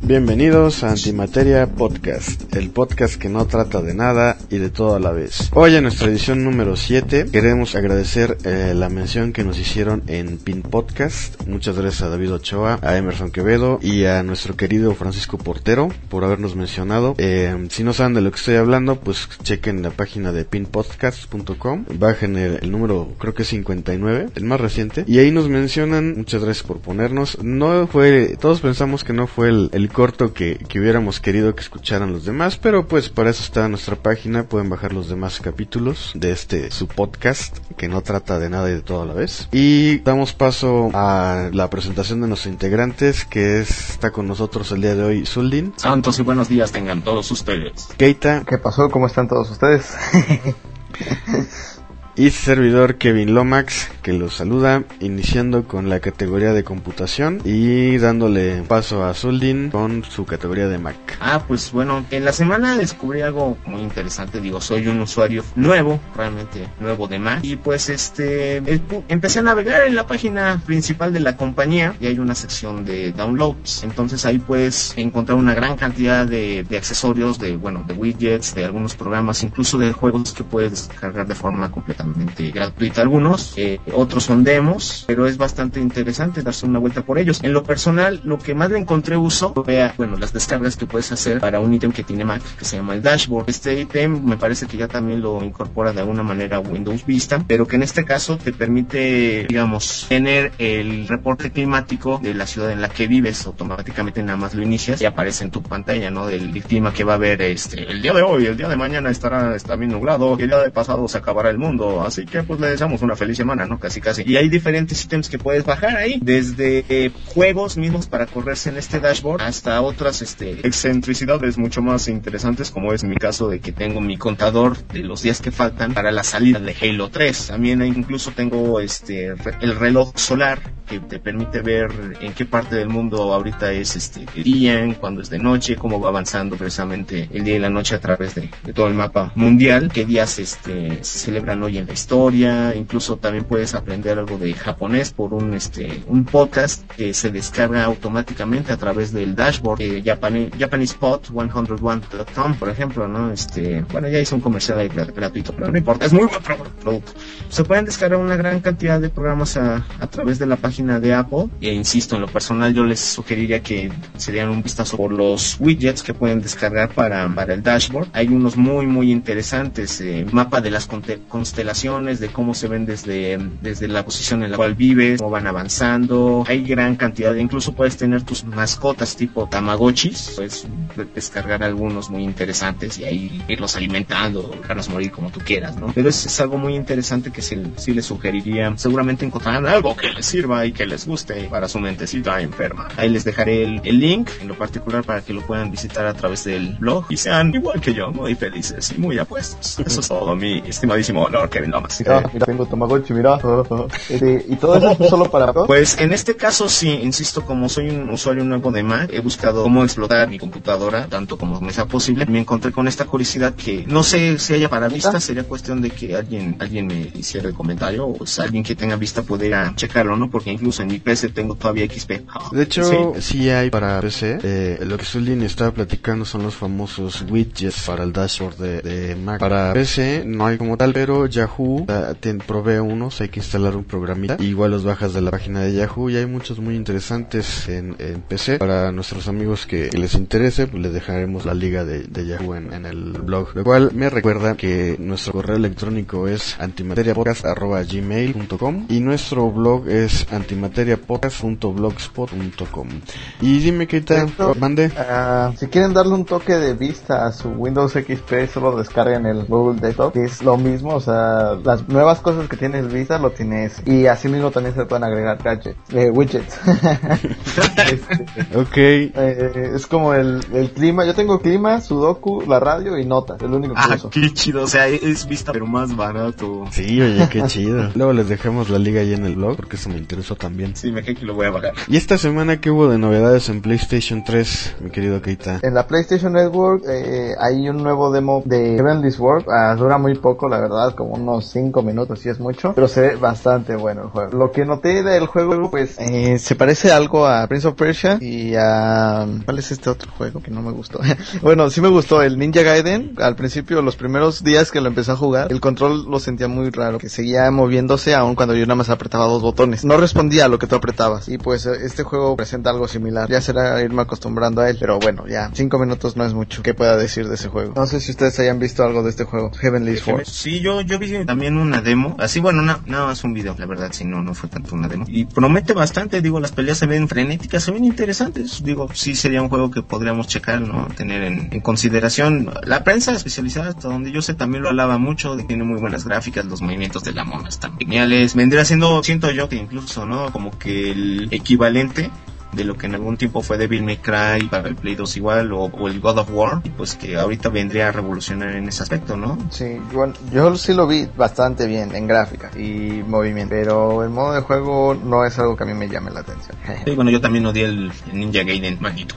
Bienvenidos a Antimateria Podcast, el podcast que no trata de nada y de todo a la vez. Hoy en nuestra edición número 7 queremos agradecer la mención que nos hicieron en Pin Podcast. Muchas gracias a David Ochoa, a Emerson Quevedo y a nuestro querido Francisco Portero por habernos mencionado. Si no saben de lo que estoy hablando, pues chequen la página de pinpodcast.com, bajen el número, creo que es 59, el más reciente, y ahí nos mencionan. Muchas gracias por ponernos. Todos pensamos que no fue el corto que hubiéramos querido que escucharan los demás, pero pues para eso está nuestra página. Pueden bajar los demás capítulos de su podcast que no trata de nada y de todo a la vez. Y damos paso a la presentación de nuestros integrantes, está con nosotros el día de hoy Zuldin. Santos y buenos días tengan todos ustedes. Keita. ¿Qué pasó? ¿Cómo están todos ustedes? Y su servidor Kevin Lomax, que los saluda, iniciando con la categoría de computación y dándole paso a Zuldin con su categoría de Mac. Pues bueno, en la semana descubrí algo muy interesante. Soy un usuario nuevo, realmente nuevo de Mac, y pues empecé a navegar en la página principal de la compañía y hay una sección de downloads. Entonces ahí puedes encontrar una gran cantidad de accesorios, de widgets, de algunos programas, incluso de juegos que puedes descargar de forma completamente gratuita. Algunos, otros son demos, pero es bastante interesante darse una vuelta por ellos. En lo personal, lo que más le encontré uso fue las descargas que puedes hacer para un ítem que tiene Mac, que se llama el dashboard. Este ítem me parece que ya también lo incorpora de alguna manera Windows Vista, pero que en este caso te permite, tener el reporte climático de la ciudad en la que vives. Automáticamente nada más lo inicias y aparece en tu pantalla, ¿no? Del clima que va a haber el día de hoy, el día de mañana está bien nublado, el día de pasado se acabará el mundo. Así que pues le deseamos una feliz semana, ¿no? Casi. Y hay diferentes ítems que puedes bajar ahí, desde juegos mismos para correrse en este dashboard hasta otras excentricidades mucho más interesantes, como es mi caso de que tengo mi contador de los días que faltan para la salida de Halo 3. También incluso tengo el reloj solar que te permite ver en qué parte del mundo ahorita es de día, cuando es de noche, cómo va avanzando precisamente el día y la noche a través de todo el mapa mundial, qué días se celebran hoy en la historia. Incluso también puedes aprender algo de japonés por un podcast que se descarga automáticamente a través del dashboard, JapanesePod101.com, por ejemplo, ¿no? Ya hice un comercial ahí gratuito, pero no importa, es muy buen producto. Se pueden descargar una gran cantidad de programas a través de la página de Apple, e insisto, en lo personal yo les sugeriría que se dieran un vistazo por los widgets que pueden descargar para el dashboard. Hay unos muy muy interesantes, mapa de las constelaciones, de cómo se ven desde la posición en la cual vives, cómo van avanzando. Hay gran cantidad, incluso puedes tener tus mascotas tipo tamagotchis, puedes descargar algunos muy interesantes y ahí irlos alimentando, dejarlos morir como tú quieras, ¿no? Pero es algo muy interesante que sí les sugeriría. Seguramente encontrarán algo que les sirva y que les guste para su mentecita enferma. Ahí les dejaré el link en lo particular para que lo puedan visitar a través del blog y sean igual que yo, muy felices y muy apuestos. Eso es todo, mi estimadísimo Lord Kevin Lomax. Mira, tengo Tamagotchi, mira. ¿Y todo eso es solo para Mac? Pues en este caso sí, insisto, como soy un usuario nuevo de Mac, he buscado cómo explotar mi computadora tanto como me sea posible. Me encontré con esta curiosidad que no sé si haya para vista, sería cuestión de que alguien me hiciera el comentario, o pues alguien que tenga vista pudiera checarlo, ¿no? Porque incluso en mi PC tengo todavía XP. De hecho, sí hay para PC. Lo que Zuldin estaba platicando son los famosos widgets para el dashboard de Mac. Para PC no hay como tal, pero Yahoo provee unos, hay que instalar un programita, igual los bajas de la página de Yahoo, y hay muchos muy interesantes en PC. Para nuestros amigos que les interese, pues les dejaremos la liga de Yahoo en el blog, lo cual me recuerda que nuestro correo electrónico es antimateriapodcast@gmail.com y nuestro blog es antimateriapodcast.blogspot.com. Y dime, ¿qué tal? Mande. Si quieren darle un toque de vista a su Windows XP, solo descarguen el Google Desktop, que es lo mismo. O sea, las nuevas cosas que tienes Vista lo tienes, y así mismo también se pueden agregar widgets. Okay. Es como el clima. Yo tengo clima, Sudoku, la radio y notas, es lo único que uso. Qué chido, o sea, es Vista pero más barato. Sí, oye, qué chido. Luego les dejamos la liga ahí en el blog porque eso me interesó también. Sí, me cree que lo voy a bajar. ¿Y esta semana qué hubo de novedades en PlayStation 3, mi querido Keita? En la PlayStation Network hay un nuevo demo de Heavenly Sword. Dura muy poco, la verdad, como unos 5 minutos, si es mucho, pero se ve bastante bueno el juego. Lo que noté del juego, pues, se parece algo a Prince of Persia y a... ¿Cuál es este otro juego que no me gustó? Bueno, sí me gustó, el Ninja Gaiden. Al principio, los primeros días que lo empecé a jugar, el control lo sentía muy raro, que seguía moviéndose aun cuando yo nada más apretaba 2 botones. No respondía a lo que tú apretabas. Y pues este juego presenta algo similar. Ya será irme acostumbrando a él, pero bueno, ya 5 minutos no es mucho que pueda decir de ese juego. No sé si ustedes hayan visto algo de este juego, Heavenly Sword. Sí, yo vi también una demo. Así, bueno, nada más un video, la verdad, si no fue tanto una demo. Y promete bastante, digo, las peleas se ven frenéticas, se ven interesantes. Digo, sí sería un juego que podríamos checar, ¿no? Tener en consideración. La prensa especializada, hasta donde yo sé, también lo alaba mucho, tiene muy buenas gráficas, los movimientos de la mona están geniales. Vendría siendo, siento yo que incluso, ¿no? Como que el equivalente de lo que en algún tiempo fue Devil May Cry para el Play 2 igual, o el God of War, y pues que ahorita vendría a revolucionar en ese aspecto, ¿no? Sí, bueno, yo sí lo vi bastante bien en gráfica y movimiento, pero el modo de juego no es algo que a mí me llame la atención. Sí, bueno, yo también odié el Ninja Gaiden, maldito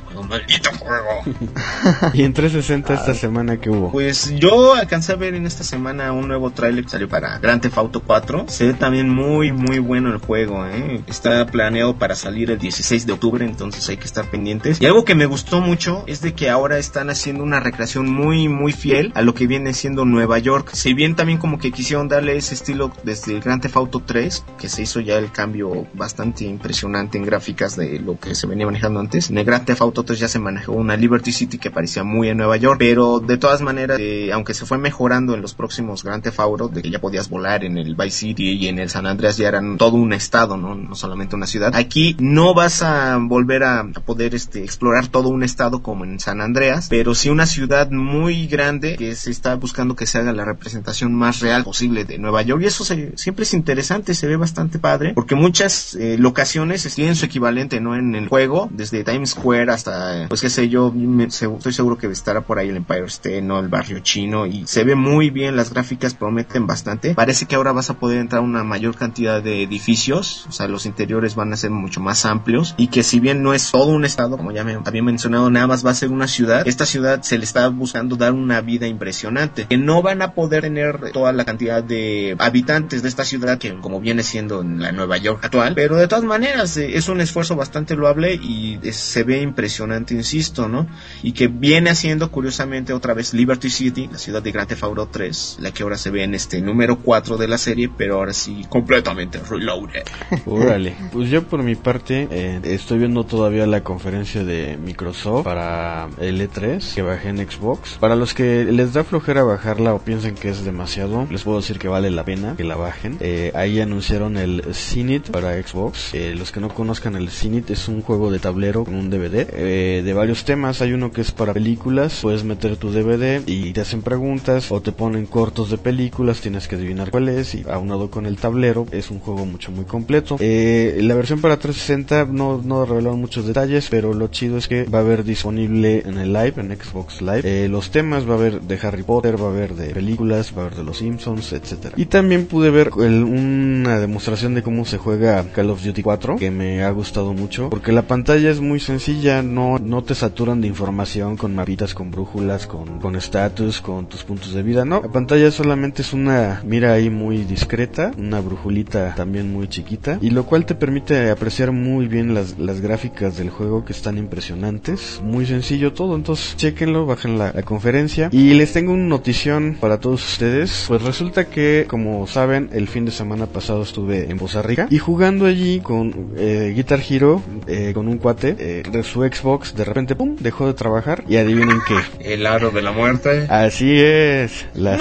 juego. ¿Y en 360 esta semana qué hubo? Pues yo alcancé a ver en esta semana un nuevo tráiler que salió para Grand Theft Auto 4. Se ve también muy bueno el juego, está planeado para salir el 16 de octubre, entonces hay que estar pendientes. Y algo que me gustó mucho es de que ahora están haciendo una recreación muy fiel a lo que viene siendo Nueva York. Si bien también como que quisieron darle ese estilo desde el Grand Theft Auto 3, que se hizo ya el cambio bastante impresionante en gráficas de lo que se venía manejando antes. En el Grand Theft Auto 3 ya se manejó una Liberty City que parecía muy en Nueva York, pero de todas maneras, aunque se fue mejorando en los próximos Grand Theft Auto, de que ya podías volar en el Vice City y en el San Andreas ya eran todo un estado, no solamente una ciudad. Aquí no vas a volver a poder explorar todo un estado como en San Andreas, pero sí una ciudad muy grande que se está buscando que se haga la representación más real posible de Nueva York, y eso siempre es interesante, se ve bastante padre, porque muchas locaciones tienen su equivalente, ¿no? En el juego, desde Times Square hasta, pues qué sé yo, estoy seguro que estará por ahí el Empire State, ¿no? El barrio chino, y se ve muy bien, las gráficas prometen bastante. Parece que ahora vas a poder entrar a una mayor cantidad de edificios, o sea, los interiores van a ser mucho más amplios, y que si bien no es todo un estado, como ya me había mencionado, nada más va a ser una ciudad. Esta ciudad se le está buscando dar una vida impresionante, que no van a poder tener toda la cantidad de habitantes de esta ciudad que como viene siendo en la Nueva York actual, pero de todas maneras es un esfuerzo bastante loable y se ve impresionante, insisto, ¿no? Y que viene haciendo curiosamente otra vez Liberty City, la ciudad de Grand Theft Auto 3, la que ahora se ve en número 4 de la serie, pero ahora sí completamente reloaded. Órale, pues yo por mi parte estoy viendo todavía la conferencia de Microsoft para el E3 que bajé en Xbox. Para los que les da flojera bajarla o piensan que es demasiado, les puedo decir que vale la pena que la bajen. Ahí anunciaron el Zenith para Xbox. Los que no conozcan, el Zenith es un juego de tablero con un DVD de varios temas. Hay uno que es para películas, puedes meter tu DVD y te hacen preguntas o te ponen cortos de películas, tienes que adivinar cuál es, y aunado con el tablero es un juego muy completo. La versión para 360 no revelaron muchos detalles, pero lo chido es que va a haber disponible en el Live, en Xbox Live, los temas, va a haber de Harry Potter, va a haber de películas, va a haber de los Simpsons, etcétera. Y también pude ver una demostración de cómo se juega Call of Duty 4, que me ha gustado mucho, porque la pantalla es muy sencilla, no te saturan de información con mapitas, con brújulas, con status, con tus puntos de vida, no, la pantalla solamente es una mira ahí muy discreta, una brujulita también muy chiquita, y lo cual te permite apreciar muy bien las gráficas del juego, que están impresionantes. Muy sencillo todo, entonces chequenlo, bajen la conferencia. Y les tengo una notición para todos ustedes. Pues resulta que, como saben, el fin de semana pasado estuve en Poza Rica y jugando allí con Guitar Hero, con un cuate de su Xbox, de repente pum, dejó de trabajar y adivinen qué. El aro de la muerte. Así es. ¡No!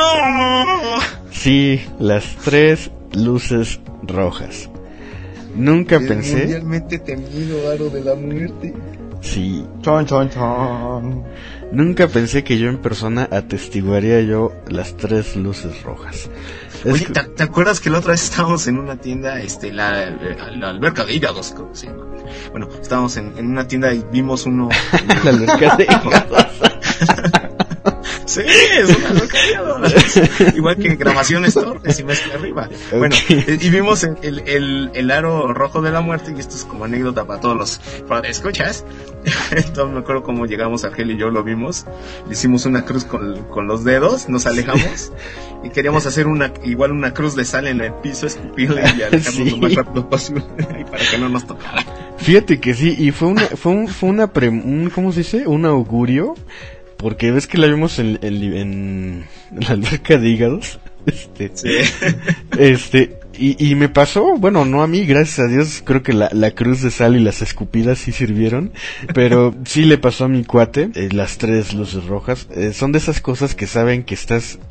Sí, las 3 luces rojas. Nunca pensé. Mundialmente temido aro de la muerte. Sí. Chon, chon, chon. Nunca pensé que yo en persona atestiguaría yo las 3 luces rojas. Oye, ¿te acuerdas que la otra vez estábamos en una tienda, la alberca de hígados, creo que se llama? Bueno, estábamos en una tienda y vimos uno. La alberca de hígados. Sí, es una localidad. Igual que Grabaciones Torres y Mezcla Arriba. Bueno, y vimos el aro rojo de la muerte, y esto es como anécdota para todos los escuchas. Entonces me acuerdo cómo llegamos, Argel y yo lo vimos, le hicimos una cruz con los dedos, nos alejamos y queríamos hacer una cruz de sal en el piso, escupirle y alejarnos lo más rápido posible para que no nos tocara. Fíjate que sí, y fue ¿cómo se dice? Un augurio, porque ves que la vimos en la alberca de hígados. Y me pasó, bueno, no a mí, gracias a Dios, creo que la cruz de sal y las escupidas sí sirvieron, pero sí le pasó a mi cuate, las 3 luces rojas. Son de esas cosas que saben que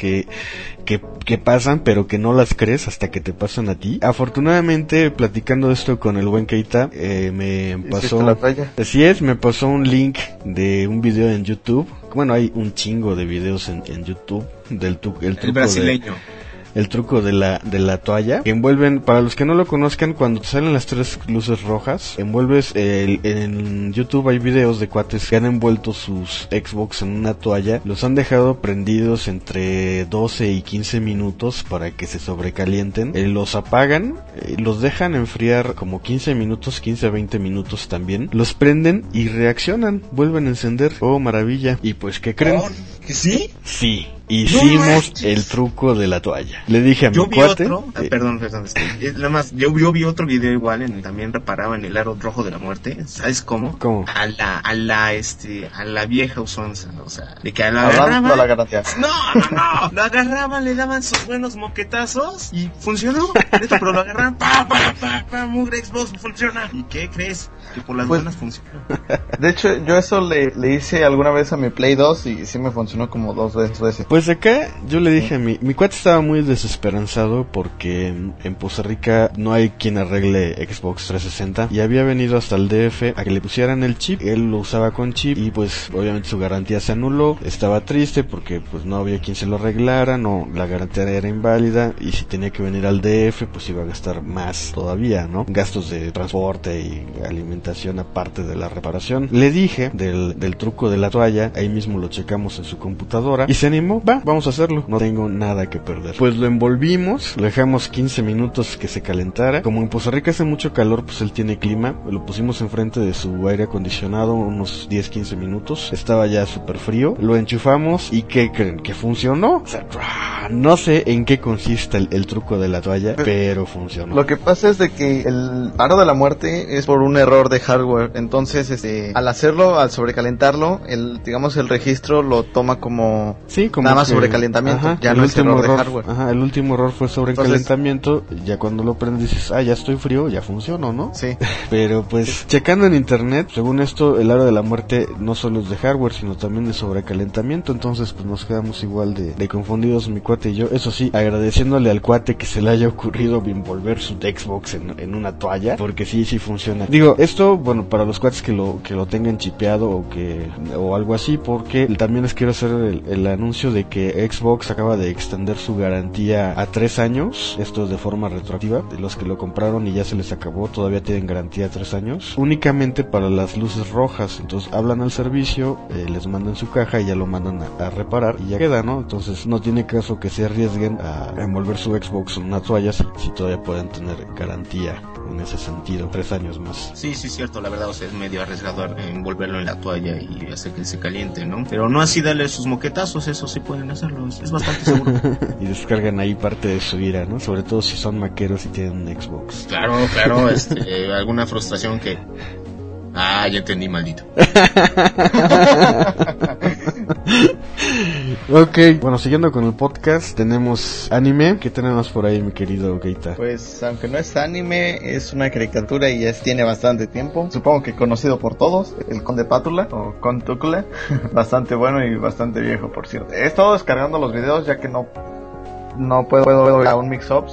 que pasan, pero que no las crees hasta que te pasan a ti. Afortunadamente, platicando esto con el buen Keita, me pasó, así es, me pasó un link de un video en YouTube. Bueno, hay un chingo de videos en YouTube del truco brasileño. El truco de la toalla, que envuelven, para los que no lo conozcan, cuando te salen las 3 luces rojas, envuelves, en YouTube hay videos de cuates que han envuelto sus Xbox en una toalla, los han dejado prendidos entre 12 y 15 minutos para que se sobrecalienten, los apagan, los dejan enfriar como 15 minutos, 15 a 20 minutos también, los prenden y reaccionan, vuelven a encender. Oh, maravilla. Y pues, ¿qué creen? ¿Que sí? Sí. Hicimos el truco de la toalla. Le dije a mi cuate. Perdón, nada más, yo vi otro video igual, también reparaban el aro rojo de la muerte. ¿Sabes cómo? ¿Cómo? A la vieja usanza, o sea, de que la garantía. No, lo agarraban, le daban sus buenos moquetazos y funcionó. Pero lo agarraban, mugre Xbox, funciona. ¿Y qué crees? Que por las buenas funciona. De hecho, yo eso le hice alguna vez a mi Play 2 y sí me funcionó como 2 veces. Pues acá yo le dije a mi cuate estaba muy desesperanzado porque en Poza Rica no hay quien arregle Xbox 360 y había venido hasta el DF a que le pusieran el chip. Él lo usaba con chip y pues obviamente su garantía se anuló. Estaba triste porque pues no había quien se lo arreglara, la garantía era inválida y si tenía que venir al DF pues iba a gastar más todavía, ¿no? Gastos de transporte y alimentación aparte de la reparación. Le dije del truco de la toalla, ahí mismo lo checamos en su computadora y se animó. Vamos a hacerlo, no tengo nada que perder. Pues lo envolvimos, lo dejamos 15 minutos que se calentara. Como en Poza Rica hace mucho calor, pues él tiene clima, lo pusimos enfrente de su aire acondicionado unos 10-15 minutos, estaba ya súper frío, lo enchufamos y ¿qué creen? Que funcionó. O sea, no sé en qué consiste el truco de la toalla, pero funcionó. Lo que pasa es de que el aro de la muerte es por un error de hardware, entonces al sobrecalentarlo, el registro lo toma como nada más sobrecalentamiento, ya no es error de hardware. El último error fue sobrecalentamiento. Ya cuando lo prendes dices, ya estoy frío, ya funcionó, ¿no? Sí. Pero pues checando en internet, según esto, el aro de la muerte no solo es de hardware, sino también de sobrecalentamiento. Entonces pues nos quedamos igual de confundidos mi cuate y yo. Eso sí, agradeciéndole al cuate que se le haya ocurrido envolver su Xbox en una toalla, porque sí funciona. Digo, esto, bueno, para los cuates que lo tengan chipeado o algo así, porque también les quiero hacer el anuncio de que Xbox acaba de extender su garantía a 3 años, esto es de forma retroactiva. De los que lo compraron y ya se les acabó, todavía tienen garantía a 3 años, únicamente para las luces rojas. Entonces hablan al servicio, les mandan su caja y ya lo mandan a reparar y ya queda, ¿no? Entonces no tiene caso que se arriesguen a envolver su Xbox en una toalla si todavía pueden tener garantía en ese sentido, 3 años más. Sí, cierto, la verdad, o sea, es medio arriesgado envolverlo en la toalla y hacer que se caliente, ¿no? Pero no así darle sus moquetazos, eso sí pueden hacerlo, es bastante seguro. Y descargan ahí parte de su ira, ¿no? Sobre todo si son maqueros y tienen un Xbox. Claro, alguna frustración que... ya entendí, maldito. Ok, bueno, siguiendo con el podcast, tenemos anime. ¿Qué tenemos por ahí, mi querido Keita? Pues, aunque no es anime, es una caricatura y tiene bastante tiempo. Supongo que conocido por todos, el Conde Pátula o Contúcula. Bastante bueno y bastante viejo, por cierto. He estado descargando los videos ya que no puedo a un mix-up.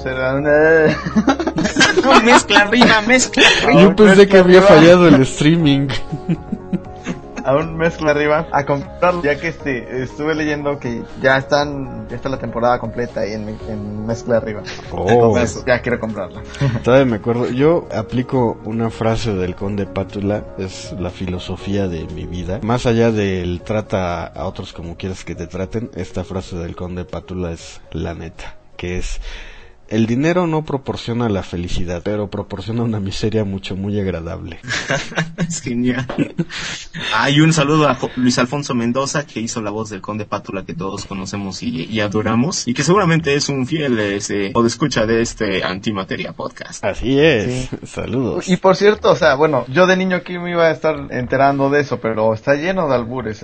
Mezcla arriba. Yo pensé que había fallado el streaming. a un mezcla arriba a comprarlo, ya que estuve leyendo que ya está la temporada completa ahí en mezcla arriba. Entonces ya quiero comprarla. Todavía me acuerdo, yo aplico una frase del Conde Pátula, es la filosofía de mi vida. Más allá del trata a otros como quieras que te traten, esta frase del Conde Pátula es la neta, que es: el dinero no proporciona la felicidad, pero proporciona una miseria muy agradable. Es genial. Hay un saludo a Luis Alfonso Mendoza, que hizo la voz del Conde Pátula, que todos conocemos y adoramos, y que seguramente es un fiel podescucha de este Antimateria Podcast. Así es, sí. Saludos. Y por cierto, o sea, bueno, yo de niño aquí me iba a estar enterando de eso, pero está lleno de albures,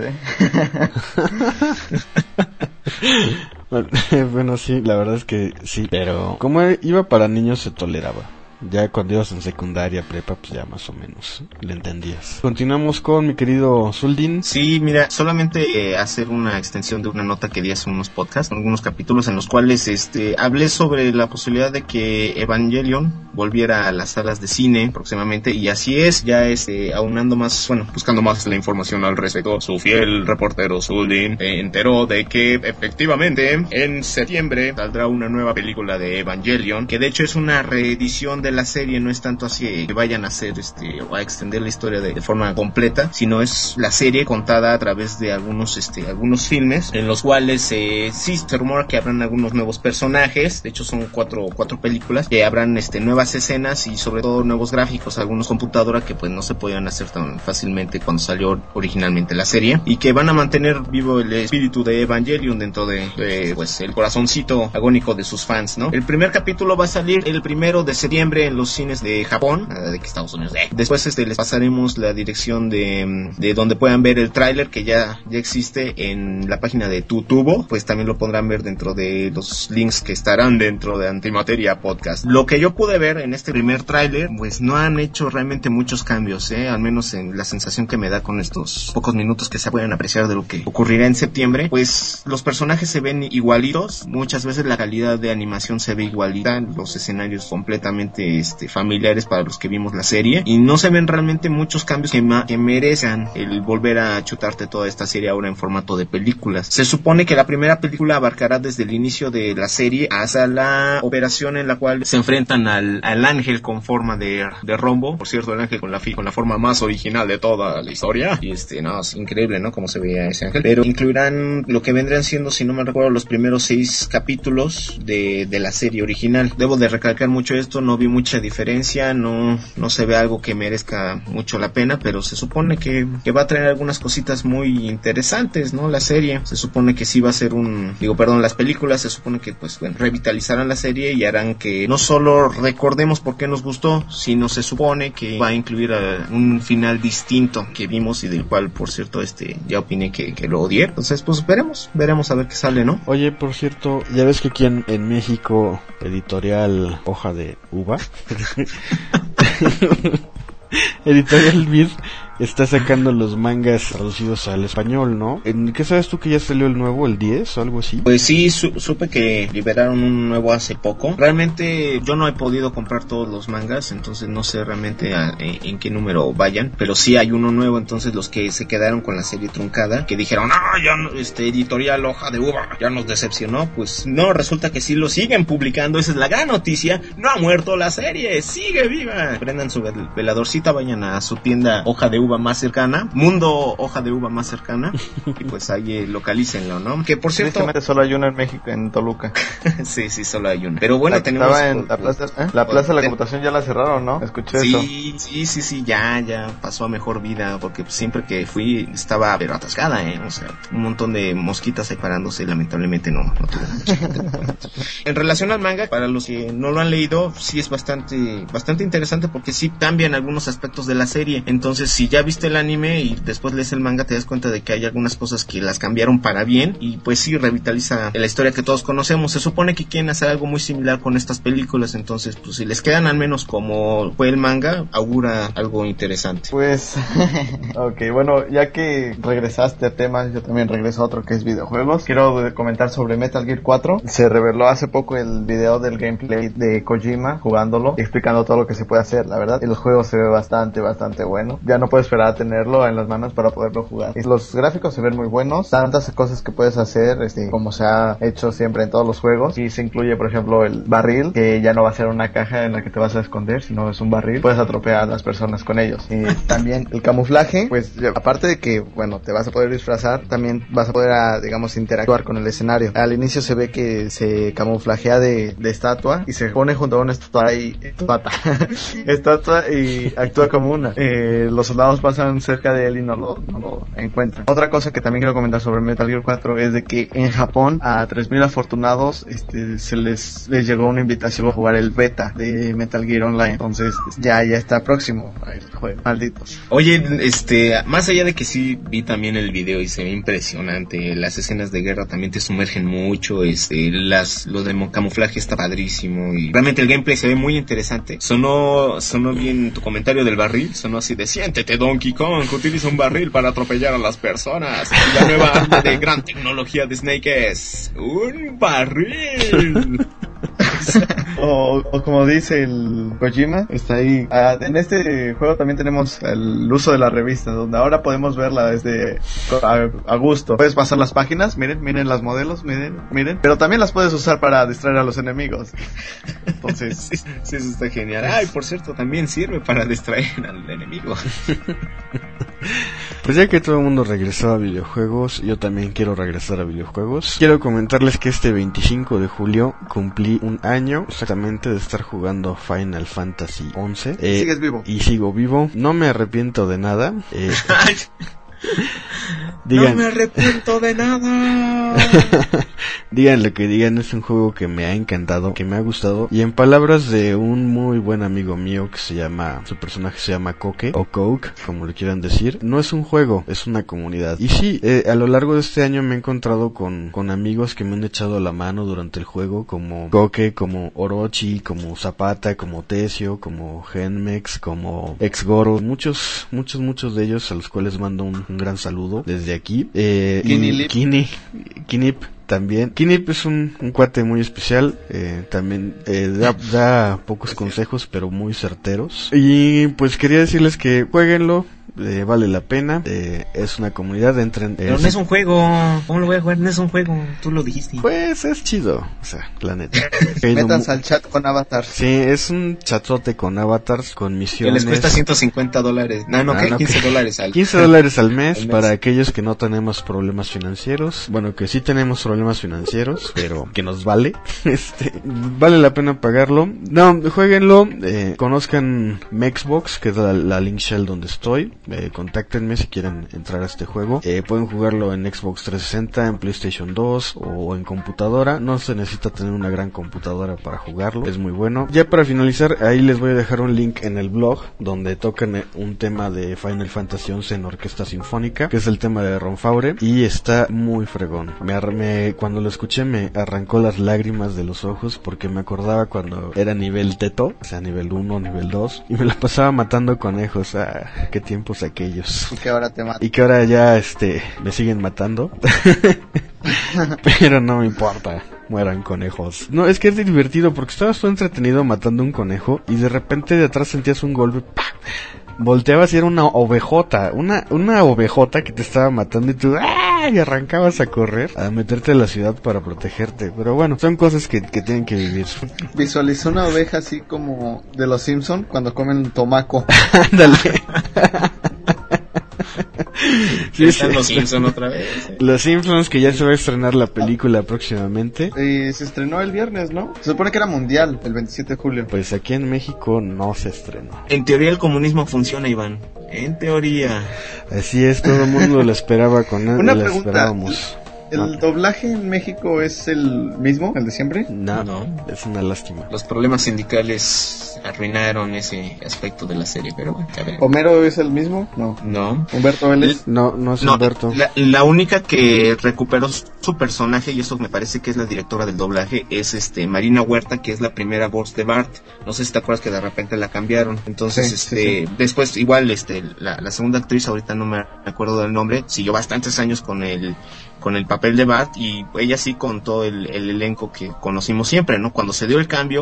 Bueno, sí, la verdad es que sí, pero como iba para niños se toleraba. Ya cuando ibas en secundaria, prepa, pues ya más o menos le entendías. Continuamos con mi querido Zuldin. Sí, mira, solamente hacer una extensión de una nota que di hace unos podcasts, algunos capítulos en los cuales hablé sobre la posibilidad de que Evangelion volviera a las salas de cine próximamente, y así es, ya aunando más, buscando más la información al respecto, su fiel reportero Zuldin enteró de que efectivamente en septiembre saldrá una nueva película de Evangelion, que de hecho es una reedición de la serie, no es tanto así que vayan a hacer o a extender la historia de forma completa, sino es la serie contada a través de algunos filmes, en los cuales sí se rumora que habrán algunos nuevos personajes. De hecho son cuatro películas, que habrán nuevas escenas y sobre todo nuevos gráficos, algunos computadora que pues no se podían hacer tan fácilmente cuando salió originalmente la serie, y que van a mantener vivo el espíritu de Evangelion dentro de pues el corazoncito agónico de sus fans, ¿no? El primer capítulo va a salir el 1 de septiembre en los cines de Japón, de Estados Unidos. Después les pasaremos la dirección de donde puedan ver el tráiler, que ya existe en la página de Tutubo, pues también lo podrán ver dentro de los links que estarán dentro de Antimateria Podcast. Lo que yo pude ver en este primer tráiler, pues no han hecho realmente muchos cambios, al menos en la sensación que me da con estos pocos minutos que se pueden apreciar de lo que ocurrirá en septiembre. Pues los personajes se ven igualitos, muchas veces la calidad de animación se ve igualita, los escenarios completamente familiares para los que vimos la serie, y no se ven realmente muchos cambios que merezcan el volver a chutarte toda esta serie ahora en formato de películas. Se supone que la primera película abarcará desde el inicio de la serie hasta la operación en la cual se enfrentan al ángel con forma de rombo. Por cierto, el ángel con la forma más original de toda la historia, y es increíble, ¿no? Cómo se veía ese ángel. Pero incluirán lo que vendrían siendo, si no me recuerdo, los primeros 6 capítulos de la serie original. Debo de recalcar mucho esto, no vi mucha diferencia, no se ve algo que merezca mucho la pena, pero se supone que va a traer algunas cositas muy interesantes, ¿no? La serie, se supone que sí va a ser las películas, se supone que pues revitalizarán la serie y harán que no solo recordemos por qué nos gustó, sino se supone que va a incluir un final distinto que vimos y del cual, por cierto, ya opiné que lo odié. Entonces, pues veremos a ver qué sale, ¿no? Oye, por cierto, ya ves que aquí en México, editorial Hoja de Uva Editorial Vid está sacando los mangas traducidos al español, ¿no? ¿En qué sabes tú que ya salió el nuevo, el 10 o algo así? Pues sí, supe que liberaron un nuevo hace poco. Realmente yo no he podido comprar todos los mangas, entonces no sé realmente en qué número vayan, pero sí hay uno nuevo. Entonces los que se quedaron con la serie truncada, que dijeron, editorial Hoja de Uva ya nos decepcionó, pues no, resulta que sí lo siguen publicando. Esa es la gran noticia, no ha muerto la serie, sigue viva. Prendan su veladorcita, vayan a su tienda Hoja de Uva más cercana, Mundo Hoja de Uva más cercana, y pues ahí localícenlo, ¿no? Que por cierto, solo hay uno en México, en Toluca. sí, solo hay uno. Pero bueno, tenemos estaba en la plaza de la computación, ya la cerraron, ¿no? Escuché eso. Sí, ya pasó a mejor vida, porque siempre que fui estaba pero atascada, o sea, un montón de mosquitas separándose, y lamentablemente no tuve mucha gente. En relación al manga, para los que no lo han leído, sí es bastante interesante, porque sí cambian algunos aspectos de la serie. Entonces, si ya viste el anime y después lees el manga, te das cuenta de que hay algunas cosas que las cambiaron para bien, y pues sí revitaliza la historia que todos conocemos. Se supone que quieren hacer algo muy similar con estas películas, entonces pues si les quedan al menos como fue el manga, augura algo interesante. Pues ok, bueno, ya que regresaste a temas, yo también regreso a otro que es videojuegos. Quiero comentar sobre Metal Gear 4. Se reveló hace poco el video del gameplay de Kojima jugándolo, explicando todo lo que se puede hacer. La verdad, el juego se ve bastante bueno. Ya no puedes puedo esperar a tenerlo en las manos para poderlo jugar. Los gráficos se ven muy buenos, tantas cosas que puedes hacer, como se ha hecho siempre en todos los juegos. Y se incluye, por ejemplo, el barril, que ya no va a ser una caja en la que te vas a esconder, sino es un barril. Puedes atropellar a las personas con ellos. Y también el camuflaje, pues aparte de que, bueno, te vas a poder disfrazar, también vas a poder, digamos, interactuar con el escenario. Al inicio se ve que se camuflajea de estatua y se pone junto a una estatua y actúa como una. Los soldados pasan cerca de él y no lo encuentran. Otra cosa que también quiero comentar sobre Metal Gear 4 es de que en Japón a 3000 afortunados se les llegó una invitación a jugar el beta de Metal Gear Online. Entonces ya está próximo el juego. Malditos. Oye, más allá de que sí vi también el video y se ve impresionante, las escenas de guerra también te sumergen mucho, lo de camuflaje está padrísimo y realmente el gameplay se ve muy interesante. Sonó bien tu comentario del barril, sonó así de siéntete Donkey Kong, utiliza un barril para atropellar a las personas. Y la nueva arma de gran tecnología de Snake es un barril. o como dice el Kojima, está ahí. En este juego también tenemos el uso de la revista, donde ahora podemos verla desde a gusto. Puedes pasar las páginas, miren las modelos, miren, pero también las puedes usar para distraer a los enemigos. Entonces, sí, eso está genial. Ay, por cierto, también sirve para distraer al enemigo. Pues ya que todo el mundo regresó a videojuegos, yo también quiero regresar a videojuegos. Quiero comentarles que este 25 de julio cumplí un año exactamente de estar jugando Final Fantasy 11. ¿Sigues vivo? Y sigo vivo. No me arrepiento de nada. No me arrepiento de nada. Digan lo que digan, es un juego que me ha encantado, que me ha gustado. Y en palabras de un muy buen amigo mío que su personaje se llama Coke, o Coke, como le quieran decir, no es un juego, es una comunidad. Y sí, a lo largo de este año me he encontrado con amigos que me han echado la mano durante el juego, como Coke, como Orochi, como Zapata, como Tesio, como Genmex, como Exgoro, muchos de ellos a los cuales mando un gran saludo desde aquí. Kinip también. Kinip es un cuate muy especial, también da pocos consejos pero muy certeros. Y pues quería decirles que jueguenlo. Vale la pena, es una comunidad, entren. Pero no es un juego, ¿cómo lo voy a jugar? No es un juego, tú lo dijiste. Pues es chido, o sea, la neta. Métanse al chat con avatars. Sí, es un chatote con avatars, con misiones. Que les cuesta $150. $15 al mes para aquellos que no tenemos problemas financieros. Bueno, que sí tenemos problemas financieros, pero que nos vale. Vale la pena pagarlo. No, jueguenlo, conozcan Mexbox, que es la link shell donde estoy. Contáctenme si quieren entrar a este juego. Pueden jugarlo en Xbox 360, en PlayStation 2 o en computadora. No se necesita tener una gran computadora para jugarlo, es muy bueno. Ya para finalizar, ahí les voy a dejar un link en el blog donde tocan un tema de Final Fantasy 11 en orquesta sinfónica, que es el tema de Ron Faure, y está muy fregón. Cuando lo escuché me arrancó las lágrimas de los ojos porque me acordaba cuando era nivel teto, o sea, nivel 1, nivel 2, y me la pasaba matando conejos. Qué tiempos aquellos. Y que ahora te matan. Y que ahora ya me siguen matando. Pero no me importa, mueran conejos. No, es que es divertido porque estabas tú entretenido matando un conejo y de repente de atrás sentías un golpe, ¡pah! Volteabas y era una ovejota, una ovejota que te estaba matando y tú y arrancabas a correr, a meterte a la ciudad para protegerte. Pero bueno, son cosas que tienen que vivir. Visualizó una oveja así como de los Simpson cuando comen tomaco. Ándale. Sí, están los Simpsons otra vez. Los Simpsons, que ya se va a estrenar la película próximamente. Se estrenó el viernes, ¿no? Se supone que era mundial, el 27 de julio. Pues aquí en México no se estrenó. En teoría el comunismo funciona, Iván. En teoría. Así es, todo el mundo lo esperaba con él. Una pregunta. Esperábamos. ¿El doblaje en México es el mismo, el de siempre? No, es una lástima. Los problemas sindicales arruinaron ese aspecto de la serie, pero bueno, ya veremos. ¿Homero es el mismo? No. ¿Humberto Vélez? No es Humberto. La única que recuperó su personaje, y eso me parece que es la directora del doblaje, es Marina Huerta, que es la primera voz de Bart. No sé si te acuerdas que de repente la cambiaron. Entonces, sí. Después igual la segunda actriz, ahorita no me acuerdo del nombre, siguió bastantes años con el papel de Bart, y ella sí con todo el elenco que conocimos siempre, ¿no? Cuando se dio el cambio,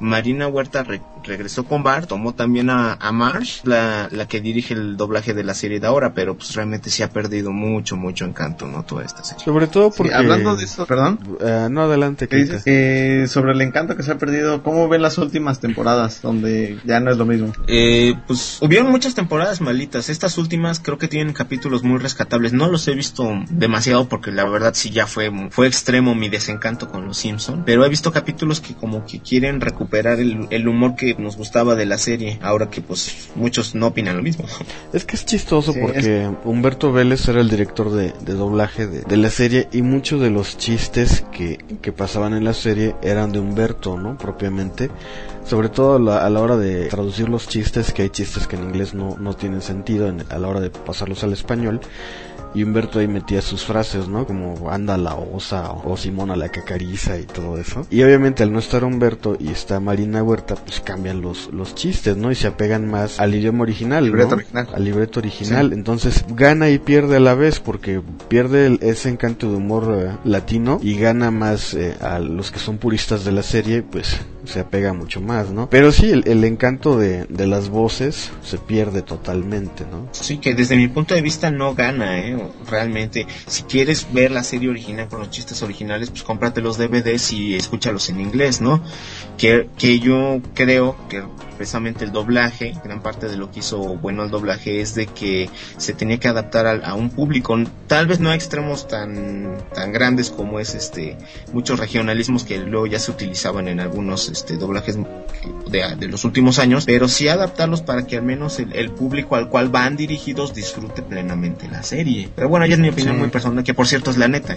Marina Huerta regresó con Bart, tomó también a Marge, la que dirige el doblaje de la serie de ahora, pero pues realmente sí ha perdido mucho encanto, ¿no? Toda esta serie. Sobre todo porque... Sí, hablando de eso, perdón. No, adelante. ¿Qué dices? Sobre el encanto que se ha perdido, ¿cómo ven las últimas temporadas donde ya no es lo mismo? Pues hubieron muchas temporadas malitas. Estas últimas creo que tienen capítulos muy rescatables. No los he visto demasiado porque la verdad sí ya fue extremo mi desencanto con los Simpson, pero he visto capítulos que como que quieren recuperar el humor que nos gustaba de la serie, ahora que pues muchos no opinan lo mismo. Es que es chistoso porque Humberto Vélez era el director de doblaje de la serie, y muchos de los chistes que pasaban en la serie eran de Humberto, ¿no? Propiamente, sobre todo a la hora de traducir los chistes, que hay chistes que en inglés no tienen sentido a la hora de pasarlos al español. Y Humberto ahí metía sus frases, ¿no? Como anda la osa o Simona la que acaricia y todo eso. Y obviamente al no estar Humberto y está Marina Huerta, pues cambian los chistes, ¿no? Y se apegan más al idioma original, libreto ¿no? original. Al libreto original. Sí. Entonces gana y pierde a la vez, porque pierde ese encanto de humor latino y gana más a los que son puristas de la serie, pues se apega mucho más, ¿no? Pero sí, el encanto de las voces se pierde totalmente, ¿no? Sí, que desde mi punto de vista no gana, realmente. Si quieres ver la serie original con los chistes originales, pues cómprate los DVDs y escúchalos en inglés, ¿no? Que yo creo que precisamente el doblaje, gran parte de lo que hizo bueno el doblaje es de que se tenía que adaptar a un público, tal vez no a extremos tan grandes como es muchos regionalismos que luego ya se utilizaban en algunos doblajes de los últimos años, pero sí adaptarlos para que al menos el público al cual van dirigidos disfrute plenamente la serie. Pero bueno, ya es mi opinión muy personal, que por cierto es la neta,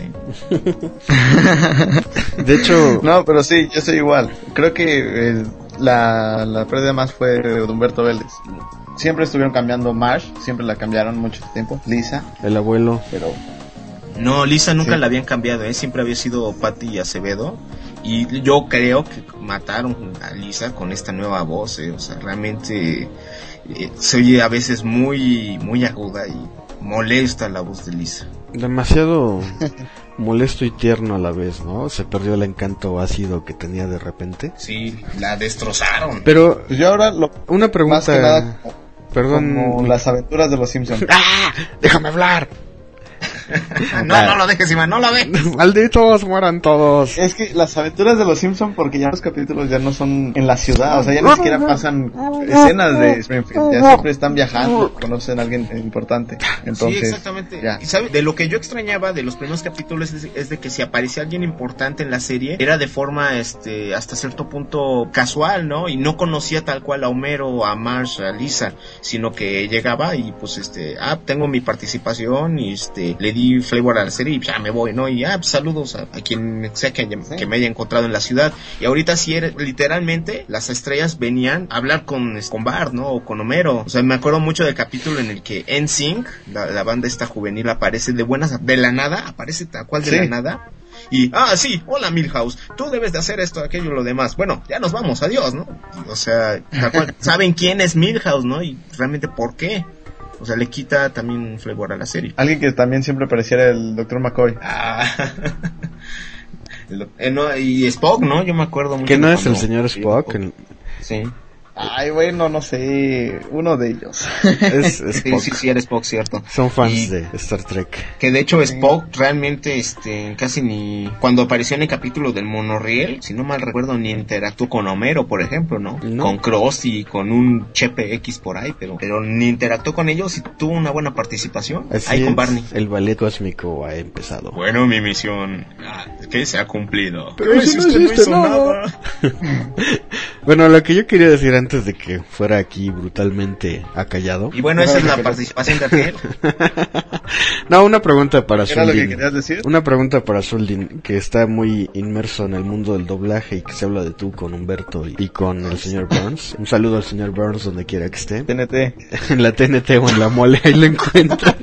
De hecho... No, pero sí, yo soy igual. Creo que la pérdida más fue de Humberto Vélez. Siempre estuvieron cambiando Marge, siempre la cambiaron mucho tiempo. Lisa, el abuelo. pero... No, Lisa nunca la habían cambiado, siempre había sido Patty Acevedo. Y yo creo que mataron a Lisa con esta nueva voz, o sea, realmente se oye a veces muy aguda y molesta la voz de Lisa. Demasiado molesto y tierno a la vez, ¿no? Se perdió el encanto ácido que tenía de repente. Sí, la destrozaron. Pero pues yo ahora una pregunta, más que nada, perdón, como las aventuras de los Simpsons. ¡Ah! ¡Déjame hablar! No lo dejes, Iván, no lo ves. Malditos, mueran todos. Es que las aventuras de los Simpsons, porque ya los capítulos ya no son en la ciudad, o sea, ya ni siquiera pasan escenas de Springfield, ya siempre están viajando, conocen a alguien importante. Entonces, sí, exactamente. Ya. Y ¿sabes? De lo que yo extrañaba de los primeros capítulos es de que si aparecía alguien importante en la serie, era de forma hasta cierto punto casual, ¿no? Y no conocía tal cual a Homero, a Marge, a Lisa, sino que llegaba y pues tengo mi participación y le di flavor a la serie y ya me voy, ¿no? Y pues, saludos a quien sea que me haya encontrado en la ciudad. Y ahorita sí, literalmente las estrellas venían a hablar con Bart, ¿no? O con Homero. O sea, me acuerdo mucho del capítulo en el que NSYNC, la banda esta juvenil, aparece de la nada, aparece tal cual de la nada. Y, sí, hola Milhouse, tú debes de hacer esto, aquello, lo demás. Bueno, ya nos vamos, adiós, ¿no? Y, o sea, tal cual, saben quién es Milhouse, ¿no? Y realmente por qué. O sea, le quita también flavor a la serie. Alguien que también siempre pareciera el Dr. McCoy. No, y Spock, ¿no? Yo me acuerdo mucho. ¿Que no es el señor Spock? Sí. Ay, bueno, no sé, uno de ellos. Es Spock. Sí, era Spock, cierto. Son fans de Star Trek. Que de hecho Spock realmente, casi ni... Cuando apareció en el capítulo del monorriel, si no mal recuerdo, ni interactuó con Homero, por ejemplo, ¿no? Con Krusty, con un Chepe X por ahí, pero ni interactuó con ellos y tuvo una buena participación. Así ahí con Barney. El ballet cósmico ha empezado. Bueno, mi misión, que se ha cumplido. Pero si usted no hizo nada. Bueno, lo que yo quería decir antes de que fuera aquí brutalmente acallado. Y bueno, esa es la participación de aquel. No, una pregunta para ¿Era lo que Zuldin. querías decir? Una pregunta para Zuldin, que está muy inmerso en el mundo del doblaje y que se habla de tú con Humberto y con el señor Burns. Un saludo al señor Burns donde quiera que esté. TNT. En la TNT o en la mole, ahí lo encuentran.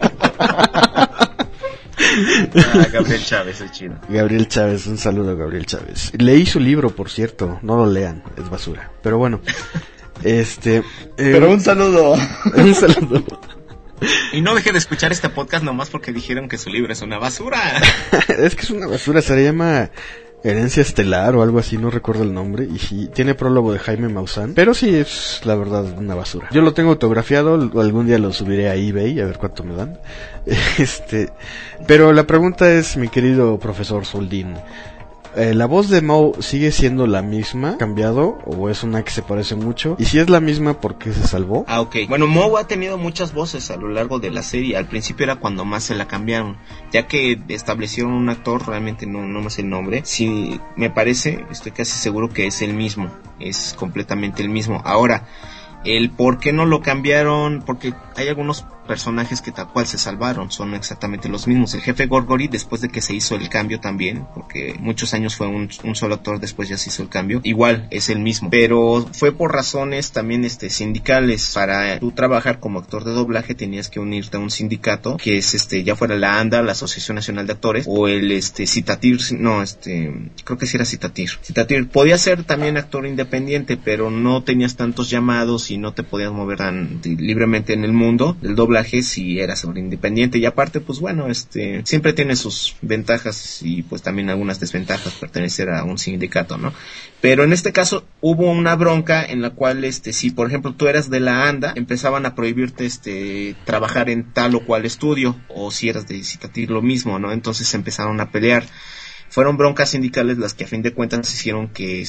Gabriel Chávez, es chido. Gabriel Chávez, un saludo a Gabriel Chávez. Leí su libro, por cierto, no lo lean, es basura. Pero bueno, pero un saludo. Un saludo. Y no deje de escuchar este podcast nomás porque dijeron que su libro es una basura. Es que es una basura, se llama Herencia Estelar o algo así, no recuerdo el nombre, y sí, tiene prólogo de Jaime Maussan, pero sí es, la verdad, una basura. Yo lo tengo autografiado, algún día lo subiré a eBay, a ver cuánto me dan. Pero la pregunta es, mi querido profesor Soldín, ¿la voz de Moe sigue siendo la misma, cambiado, o es una que se parece mucho? Y si es la misma, ¿por qué se salvó? Ok. Bueno, Moe ha tenido muchas voces a lo largo de la serie. Al principio era cuando más se la cambiaron, ya que establecieron un actor, realmente no me sé el nombre. Sí, me parece, estoy casi seguro que es el mismo, es completamente el mismo. Ahora, el por qué no lo cambiaron, porque hay algunos personajes que tal cual se salvaron, son exactamente los mismos. El jefe Gorgory, después de que se hizo el cambio también, porque muchos años fue un solo actor, después ya se hizo el cambio, igual es el mismo, pero fue por razones también sindicales. Para tú trabajar como actor de doblaje tenías que unirte a un sindicato, que es ya fuera la ANDA, la Asociación Nacional de Actores, o el Citatir, creo que sí era Citatir podía ser también actor independiente, pero no tenías tantos llamados y no te podías mover tan libremente en el mundo del doblaje si eras independiente. Y aparte, pues bueno, siempre tiene sus ventajas y pues también algunas desventajas pertenecer a un sindicato, ¿no? Pero en este caso hubo una bronca en la cual si por ejemplo tú eras de la ANDA, empezaban a prohibirte trabajar en tal o cual estudio, o si eras de Citatir lo mismo, ¿no? Entonces se empezaron a pelear. Fueron broncas sindicales las que a fin de cuentas hicieron que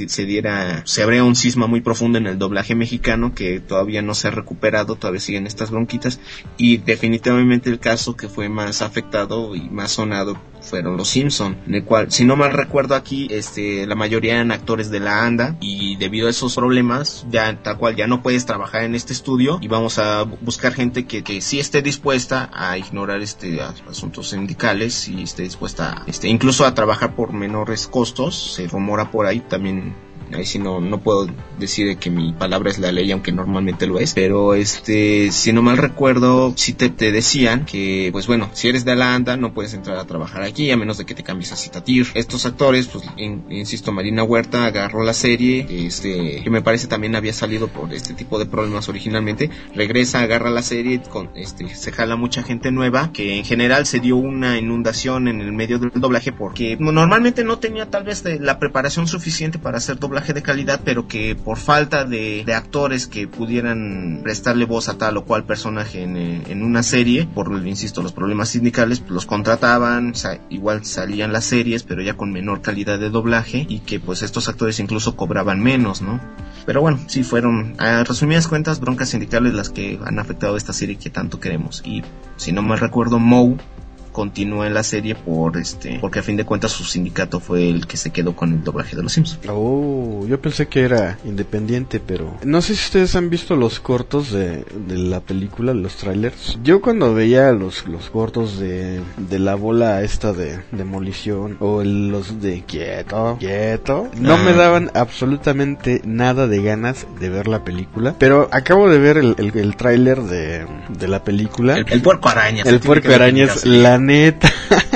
se abriera un cisma muy profundo en el doblaje mexicano, que todavía no se ha recuperado, todavía siguen estas bronquitas, y definitivamente el caso que fue más afectado y más sonado fueron los Simpson, en el cual, si no mal recuerdo aquí, la mayoría eran actores de la ANDA, y debido a esos problemas, ya tal cual ya no puedes trabajar en este estudio, y vamos a buscar gente que sí esté dispuesta a ignorar asuntos sindicales, y esté dispuesta incluso a trabajar por menores costos. Se rumora por ahí también. Ahí sí no puedo decir que mi palabra es la ley, aunque normalmente lo es, pero si no mal recuerdo, sí te decían que, pues bueno, si eres de la ANDA no puedes entrar a trabajar aquí a menos de que te cambies a Citatir. Estos actores, pues insisto, Marina Huerta agarró la serie, que me parece también había salido por este tipo de problemas originalmente, regresa, agarra la serie, se jala mucha gente nueva, que en general se dio una inundación en el medio del doblaje, porque normalmente no tenía tal vez la preparación suficiente para hacer doblaje de calidad, pero que por falta de actores que pudieran prestarle voz a tal o cual personaje en una serie, por, insisto, los problemas sindicales, pues los contrataban, igual salían las series, pero ya con menor calidad de doblaje, y que pues estos actores incluso cobraban menos, ¿no? Pero bueno, sí fueron, a resumidas cuentas, broncas sindicales las que han afectado a esta serie que tanto queremos. Y si no mal recuerdo, Moe continúa en la serie porque a fin de cuentas su sindicato fue el que se quedó con el doblaje de los Simpsons. Oh, yo pensé que era independiente, pero no sé si ustedes han visto los cortos de la película, los trailers. Yo cuando veía los cortos de la bola esta de demolición, o los de quieto, no me daban absolutamente nada de ganas de ver la película, pero acabo de ver el tráiler de la película. El puerco araña. El puerco araña es la neta.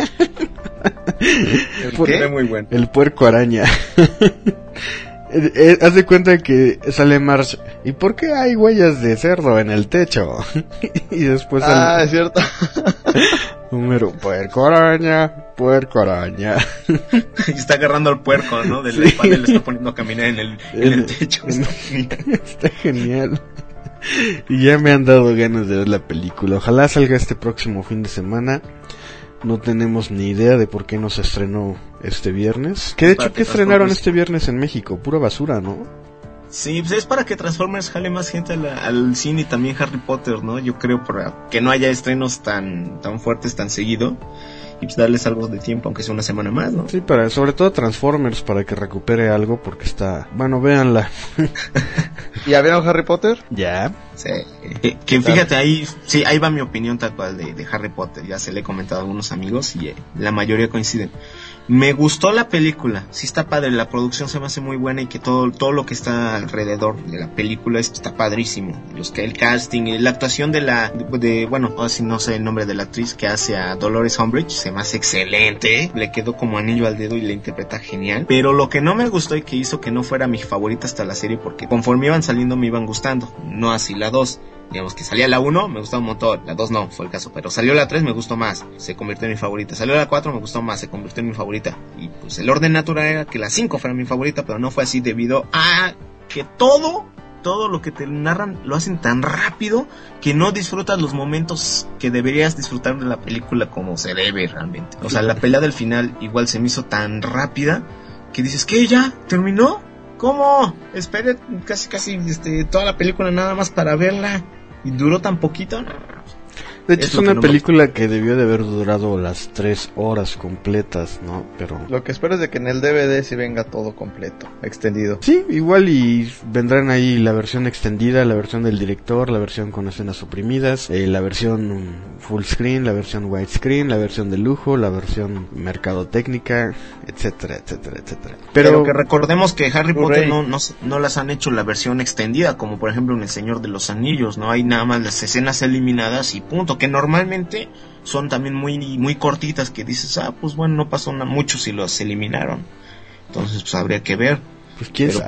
¿Qué? Muy bueno. El puerco araña. Haz de cuenta que sale Marge. ¿Y por qué hay huellas de cerdo en el techo? Y después sale... es cierto. Número puerco araña. Y está agarrando al puerco, ¿no? De la espalda y le está poniendo a caminar en el techo. Está genial. Y ya me han dado ganas de ver la película. Ojalá salga este próximo fin de semana. No tenemos ni idea de por qué no se estrenó este viernes. Que de hecho, ¿qué estrenaron este viernes en México? Pura basura, ¿no? Sí, pues es para que Transformers jale más gente al cine, y también Harry Potter, ¿no? Yo creo para que no haya estrenos tan fuertes tan seguido, y pues darles algo de tiempo, aunque sea una semana más, ¿no? Sí, sobre todo Transformers, para que recupere algo, porque está... Bueno, véanla. ¿Ya vieron Harry Potter? Ya. Sí. Que fíjate, ahí va mi opinión tal cual de Harry Potter. Ya se le he comentado a algunos amigos y la mayoría coinciden. Me gustó la película, sí está padre, la producción se me hace muy buena, y que todo lo que está alrededor de la película está padrísimo. El casting, la actuación bueno, así no sé el nombre de la actriz que hace a Dolores Umbridge, se me hace excelente, le quedó como anillo al dedo y la interpreta genial. Pero lo que no me gustó y que hizo que no fuera mi favorita hasta la serie, porque conforme iban saliendo me iban gustando, no así la 2. Digamos que salía la 1, me gustó un montón, la 2 no, fue el caso, pero salió la 3, me gustó más, se convirtió en mi favorita, salió la 4, me gustó más, se convirtió en mi favorita, y pues el orden natural era que la 5 fuera mi favorita, pero no fue así debido a que todo lo que te narran lo hacen tan rápido que no disfrutas los momentos que deberías disfrutar de la película como se debe realmente. O sea, la pelea del final igual se me hizo tan rápida que dices, ¿qué? ¿Ya? ¿Terminó? ¿Cómo? Esperé casi toda la película nada más para verla y duró tan poquito. De hecho, es una película que debió de haber durado las 3 horas completas, ¿no? Pero lo que espero es de que en el DVD sí venga todo completo, extendido. Sí, igual y vendrán ahí la versión extendida, la versión del director, la versión con escenas suprimidas, la versión full screen, la versión widescreen, la versión de lujo, la versión mercadotécnica, etcétera, etcétera, etcétera. Pero que recordemos que Harry Potter no las han hecho la versión extendida, como por ejemplo en El Señor de los Anillos, ¿no? Hay nada más las escenas eliminadas y punto, que normalmente son también muy cortitas, que dices, pues bueno, no pasó mucho si los eliminaron. Entonces pues habría que ver. Pues quién pero sabe,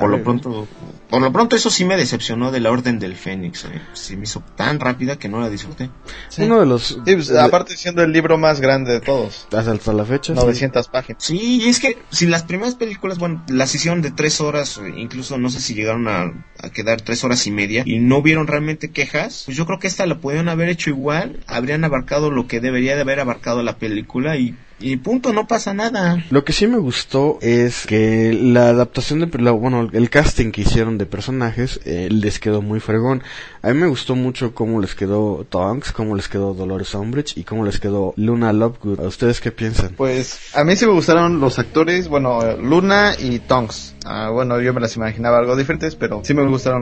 por lo pronto eso sí me decepcionó de la Orden del Fénix, se me hizo tan rápida que no la disfruté. Sí. Uno de los sí, pues, aparte siendo el libro más grande de todos hasta la fecha, 900 páginas. Sí, y es que si las primeras películas, bueno, las hicieron de 3 horas, incluso no sé si llegaron a quedar 3 horas y media y no hubieron realmente quejas, pues yo creo que esta la pudieron haber hecho igual, habrían abarcado lo que debería de haber abarcado la película y punto, no pasa nada. Lo que sí me gustó es que la adaptación el casting que hicieron de personajes les quedó muy fregón. A mí me gustó mucho cómo les quedó Tonks, cómo les quedó Dolores Umbridge y cómo les quedó Luna Lovegood. ¿A ustedes qué piensan? Pues a mí sí me gustaron los actores, Luna y Tonks. Yo me las imaginaba algo diferentes, pero sí me gustaron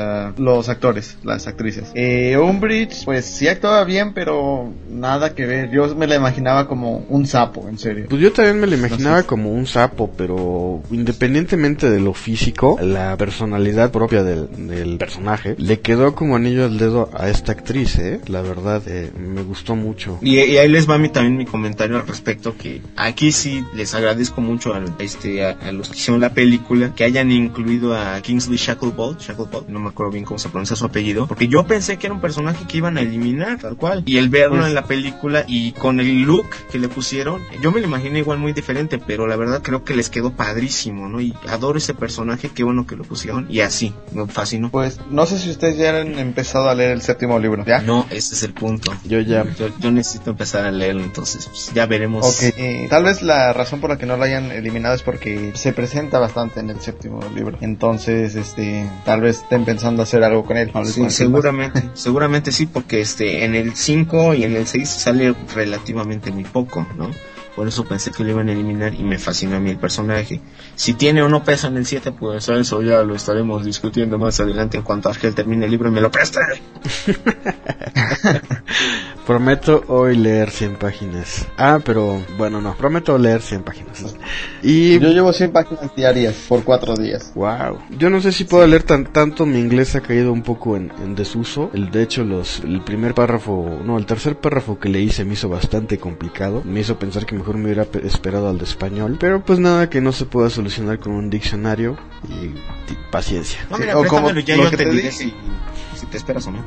los actores, las actrices. Umbridge, pues sí actuaba bien, pero nada que ver. Yo me la imaginaba como un sapo, en serio. Pues yo también me la imaginaba como un sapo, pero independientemente de lo físico, la personalidad propia del personaje le quedó como anillo al dedo a esta actriz, la verdad, me gustó mucho. Y ahí les va también mi comentario al respecto, que aquí sí les agradezco mucho a los que hicieron la película que hayan incluido a Kingsley Shacklebolt, no me acuerdo bien cómo se pronuncia su apellido, porque yo pensé que era un personaje que iban a eliminar, tal cual, y el verlo en la película y con el look que le pusieron, yo me lo imaginé igual muy diferente, pero la verdad creo que les quedó padrísimo, ¿no? Y adoro ese personaje, qué bueno que lo pusieron, y así, me fascinó. Pues no sé si ustedes ya han empezado a leer el 7º libro, ¿ya? No, ese es el punto. Yo necesito empezar a leerlo, entonces pues, ya veremos. Ok, tal vez la razón por la que no lo hayan eliminado es porque se presenta bastante en el 7º libro, entonces tal vez estén pensando hacer algo con él. Sí, seguramente sí, porque en el 5 y en el 6 sale relativamente muy poco, ¿no? Por eso pensé que lo iban a eliminar y me fascinó a mí el personaje. Si tiene o no peso en el 7, pues eso ya lo estaremos discutiendo más adelante en cuanto Argel termine el libro y me lo preste. Prometo hoy leer 100 páginas. Pero bueno, no, prometo leer 100 páginas. Y yo llevo 100 páginas diarias por 4 días. Wow. Yo no sé si puedo leer tanto, mi inglés ha caído un poco en desuso. De hecho, el tercer párrafo que leí se me hizo bastante complicado. Me hizo pensar que mejor me hubiera esperado al de español. Pero pues nada que no se pueda solucionar con un diccionario y paciencia. No, mira, préstamelo, ya yo te diré si te esperas o no.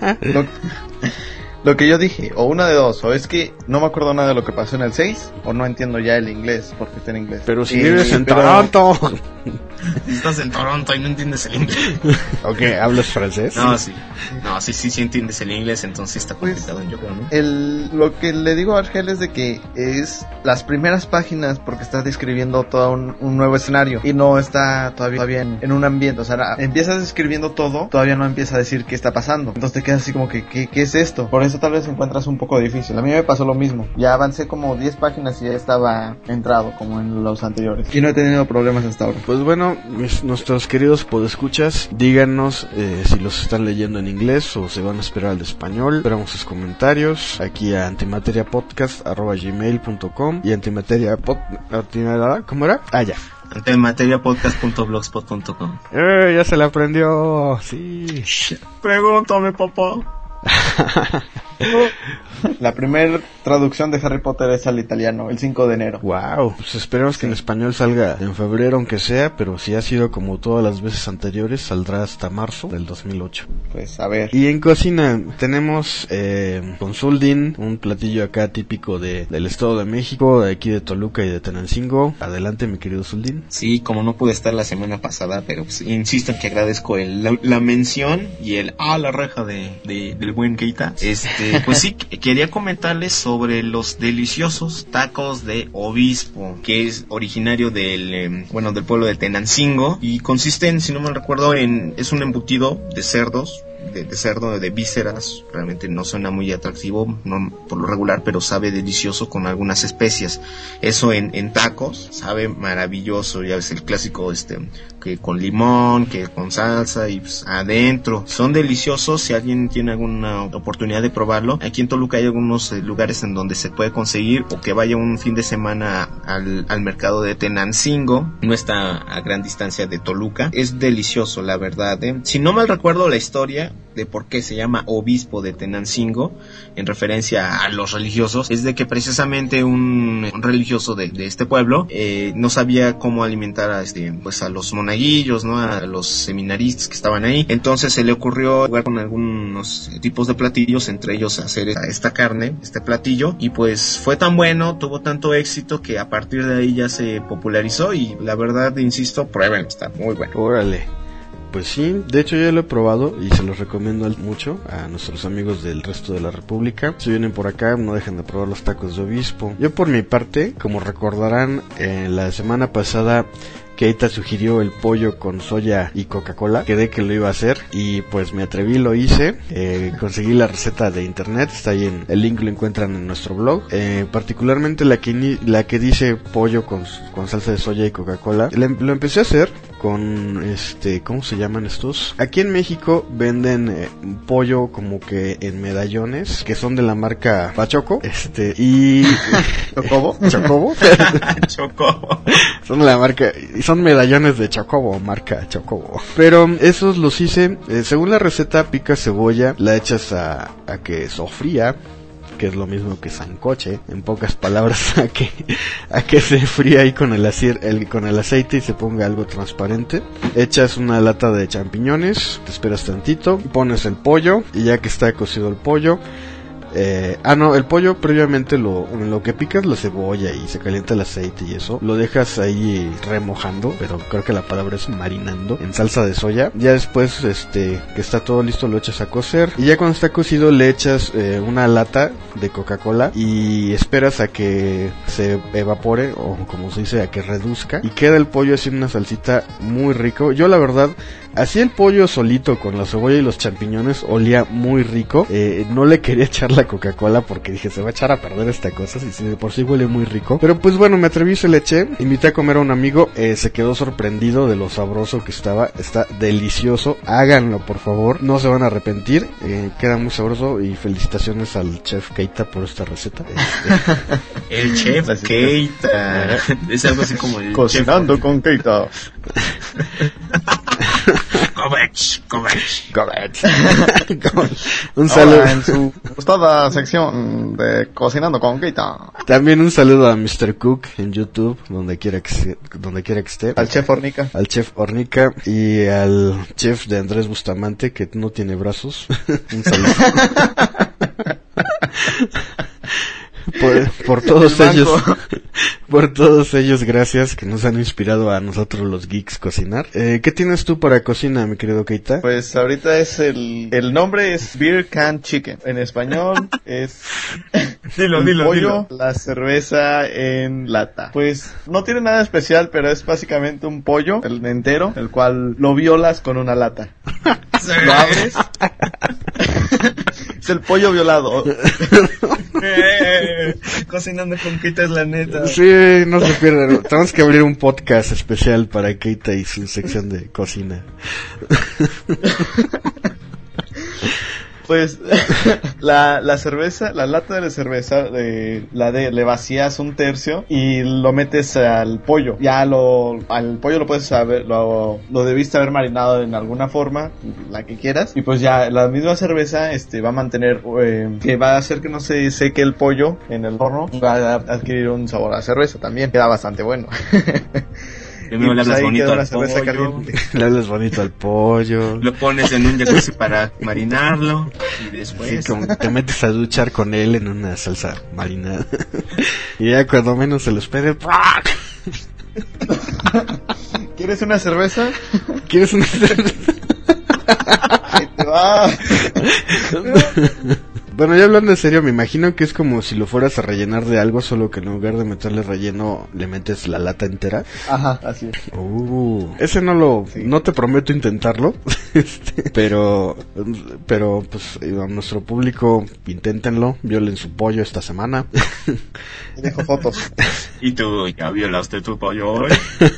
Lo que yo dije, o una de dos, o es que no me acuerdo nada de lo que pasó en el 6, o no entiendo ya el inglés, porque está en inglés. Pero si vives en Toronto. Estás en Toronto y no entiendes el inglés. Ok, ¿hablas francés? No, sí entiendes el inglés, entonces está complicado, yo creo, ¿no? Lo que le digo a Argel es de que es las primeras páginas, porque está describiendo todo un nuevo escenario, y no está todavía en un ambiente, o sea, empiezas describiendo todo, todavía no empieza a decir qué está pasando, entonces te quedas así como que, ¿qué es esto? Por eso tal vez encuentras un poco difícil. A mí me pasó lo mismo, ya avancé como 10 páginas y ya estaba entrado como en los anteriores, y no he tenido problemas hasta ahora. Pues bueno, nuestros queridos podescuchas, díganos si los están leyendo en inglés o se van a esperar al de español. Esperamos sus comentarios aquí a antimateriapodcast@gmail.com y ¿cómo era? Ya. Antimateriapodcast.blogspot.com. Ya se la aprendió. Sí. Pregúntame, papá. La primera traducción de Harry Potter es al italiano, el 5 de enero. Wow, pues esperemos que en español salga en febrero, aunque sea, pero si ha sido como todas las veces anteriores, saldrá hasta marzo del 2008. Pues a ver. Y en cocina tenemos Consuldin, un platillo acá típico del Estado de México, de aquí de Toluca y de Tenancingo. Adelante, mi querido Zuldin. Sí, como no pude estar la semana pasada, pero pues, insisto en que agradezco la mención y la reja del buen Keita. Pues sí, quería comentarles sobre los deliciosos tacos de obispo, que es originario del pueblo de Tenancingo, y consisten, si no mal recuerdo, es un embutido de cerdos, de cerdo, de vísceras. Realmente no suena muy atractivo, no, por lo regular, pero sabe delicioso con algunas especias. Eso en tacos sabe maravilloso. Ya ves el clásico que con limón, que con salsa, y pues adentro son deliciosos. Si alguien tiene alguna oportunidad de probarlo, aquí en Toluca hay algunos lugares en donde se puede conseguir, o que vaya un fin de semana al mercado de Tenancingo. No está a gran distancia de Toluca. Es delicioso, la verdad. Si no mal recuerdo la historia de por qué se llama obispo de Tenancingo, en referencia a los religiosos, es de que precisamente un religioso de este pueblo no sabía cómo alimentar a los monaguillos, ¿no? A los seminaristas que estaban ahí. Entonces se le ocurrió jugar con algunos tipos de platillos, entre ellos hacer esta carne, este platillo, y pues fue tan bueno, tuvo tanto éxito, que a partir de ahí ya se popularizó. Y la verdad, insisto, prueben, está muy bueno. Órale. Pues sí, de hecho ya lo he probado y se los recomiendo mucho a nuestros amigos del resto de la república. Si vienen por acá, no dejen de probar los tacos de obispo. Yo por mi parte, como recordarán, la semana pasada Keita sugirió el pollo con soya y Coca-Cola. Quedé que lo iba a hacer y pues me atreví, lo hice. Conseguí la receta de internet, está ahí el link lo encuentran en nuestro blog. Particularmente la que dice pollo con salsa de soya y Coca-Cola. Lo empecé a hacer con ¿cómo se llaman estos? Aquí en México venden pollo como que en medallones, que son de la marca Pachoco, y ¿Chocobo? Chocobo. Chocobo. Son de la marca, son medallones de Chocobo, marca Chocobo. Pero esos los hice, según la receta, picas cebolla, la echas a que sofría, que es lo mismo que sancoche, en pocas palabras, a que se fría ahí con el aceite y se ponga algo transparente. Echas una lata de champiñones, te esperas tantito, pones el pollo, y ya que está cocido el pollo, el pollo previamente lo que picas la cebolla y se calienta el aceite y eso, lo dejas ahí remojando, pero creo que la palabra es marinando, en salsa de soya. Ya después, que está todo listo, lo echas a cocer, y ya cuando está cocido le echas una lata de Coca-Cola y esperas a que se evapore, o como se dice, a que reduzca, y queda el pollo así en una salsita muy rico. Yo la verdad, así el pollo solito con la cebolla y los champiñones olía muy rico. No le quería echar la Coca-Cola porque dije, se va a echar a perder esta cosa, si de por sí huele muy rico. Pero pues bueno, me atreví, se le eché, invité a comer a un amigo, se quedó sorprendido de lo sabroso que estaba. Está delicioso, háganlo por favor, no se van a arrepentir, queda muy sabroso, y felicitaciones al chef Keita por esta receta. El chef Keita. Es algo así como el Cocinando con Keita. Un saludo. Ahora en su gustada sección de Cocinando con Keita. También un saludo a Mr. Cook en YouTube, donde quiera que esté. Al chef Hornica. Al chef Hornica y al chef de Andrés Bustamante, que no tiene brazos. Un saludo. Por todos ellos, gracias, que nos han inspirado a nosotros los geeks cocinar. ¿Qué tienes tú para cocina, mi querido Keita? Pues ahorita es el nombre es Beer Can Chicken. En español es Dilo. La cerveza en lata. Pues no tiene nada especial, pero es básicamente un pollo, el entero, el cual lo violas con una lata. Lo abres. Es el pollo violado. Cocinando con Keita es la neta. Sí, no se pierdan. Tenemos que abrir un podcast especial para Keita y su sección de cocina. Pues la cerveza, la lata de cerveza, le vacías un tercio y lo metes al pollo. Ya al pollo lo puedes saber, lo debiste haber marinado en alguna forma, la que quieras. Y pues ya la misma cerveza va a mantener, que va a hacer que no se seque el pollo en el horno. Va a adquirir un sabor a cerveza también. Queda bastante bueno. Primero le hablas bonito al pollo. Le hablas bonito al pollo. Lo pones en un jacuzzi para marinarlo. Y después... Sí, como te metes a duchar con él en una salsa marinada. Y ya cuando menos se lo espere... ¿Quieres una cerveza? ¿Quieres una cerveza? Ahí te va. Bueno, ya hablando en serio, me imagino que es como si lo fueras a rellenar de algo, solo que en lugar de meterle relleno, le metes la lata entera. Ajá, así es. Ese no te prometo intentarlo, pero pues a nuestro público, inténtenlo, violen su pollo esta semana. Y dejo fotos. ¿Y tú ya violaste tu pollo hoy?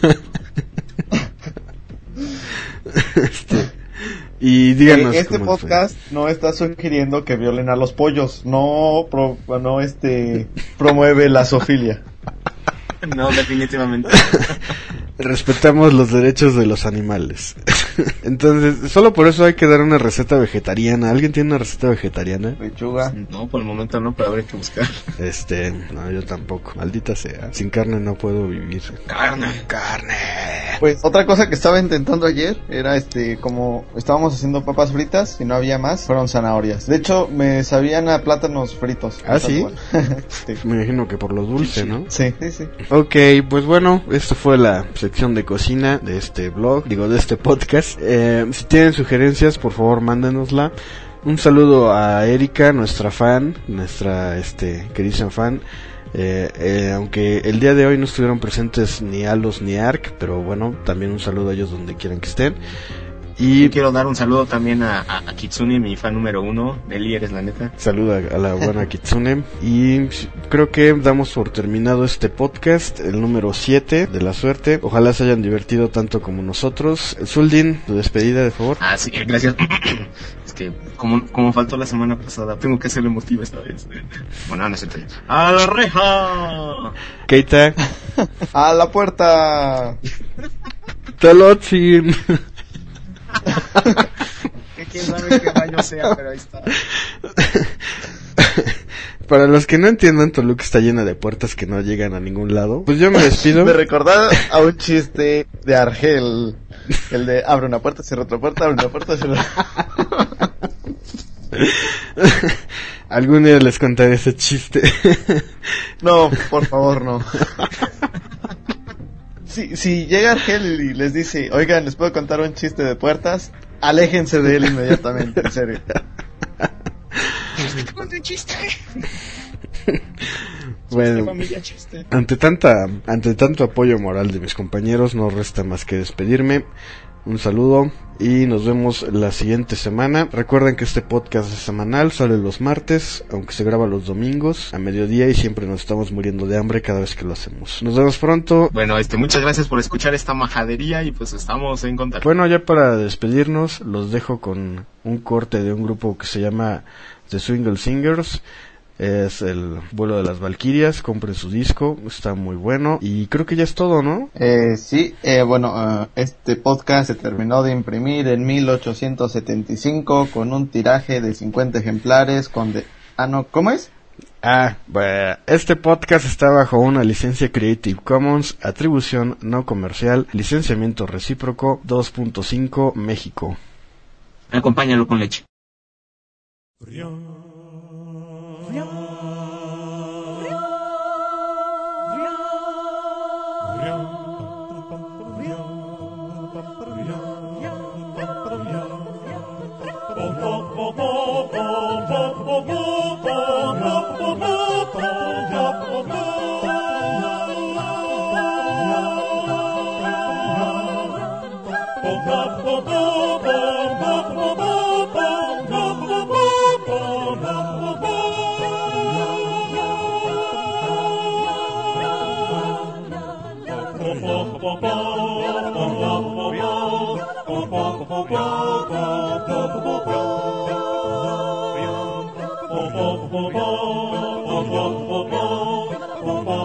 Y díganos este podcast no está sugiriendo que violen a los pollos, no promueve la zoofilia. No, definitivamente. Respetamos los derechos de los animales. Entonces, solo por eso hay que dar una receta vegetariana. ¿Alguien tiene una receta vegetariana? Lechuga. No, por el momento no, pero habrá que buscar. No, yo tampoco. Maldita sea. Sin carne no puedo vivir. Carne. Pues otra cosa que estaba intentando ayer era como estábamos haciendo papas fritas y no había más, fueron zanahorias. De hecho, me sabían a plátanos fritos. ¿Ah, sí? Sí. Me imagino que por lo dulce, ¿no? Sí. Ok, pues bueno, esto fue la sección de cocina de este blog, de este podcast. Si tienen sugerencias, por favor, mándenosla. Un saludo a Erika, nuestra fan, nuestra queridísima fan. Aunque el día de hoy no estuvieron presentes ni Alos ni Ark, pero bueno, también un saludo a ellos donde quieran que estén. Y yo quiero dar un saludo también a Kitsune, mi fan número 1. Nelly, eres la neta. Saluda a la buena Kitsune. Y creo que damos por terminado este podcast, el número 7 de la suerte. Ojalá se hayan divertido tanto como nosotros. Zuldin, tu despedida, de favor. Sí, gracias. Es que como faltó la semana pasada, tengo que ser emotivo esta vez. Bueno, no sé. ¡A la reja! Keita. ¡A la puerta! Tolotzin. Que quién sabe qué baño sea, pero ahí está. Para los que no entiendan, Toluca está llena de puertas que no llegan a ningún lado. Pues yo me despido. Me recordaba a un chiste de Argel. El de abre una puerta, cierra otra puerta, abre una puerta, cierra. Algún día les contaré ese chiste. No, por favor, no. Si llega Argel y les dice, oigan, ¿les puedo contar un chiste de puertas? Aléjense de él inmediatamente, en serio. ¡Cuente un chiste! Bueno, familia, chiste. ante tanto apoyo moral de mis compañeros, no resta más que despedirme. Un saludo y nos vemos la siguiente semana. Recuerden que este podcast es semanal, sale los martes, aunque se graba los domingos a mediodía, y siempre nos estamos muriendo de hambre cada vez que lo hacemos. Nos vemos pronto. Bueno, muchas gracias por escuchar esta majadería y pues estamos en contacto. Bueno, ya para despedirnos, los dejo con un corte de un grupo que se llama The Swingle Singers. Es el vuelo de las Valquirias. Compren su disco, está muy bueno. Y creo que ya es todo, ¿no? Sí, bueno, este podcast se terminó de imprimir en 1875 con un tiraje de 50 ejemplares ¿cómo es? Bueno, este podcast está bajo una licencia Creative Commons, atribución no comercial, licenciamiento recíproco 2.5 México. Acompáñalo con leche.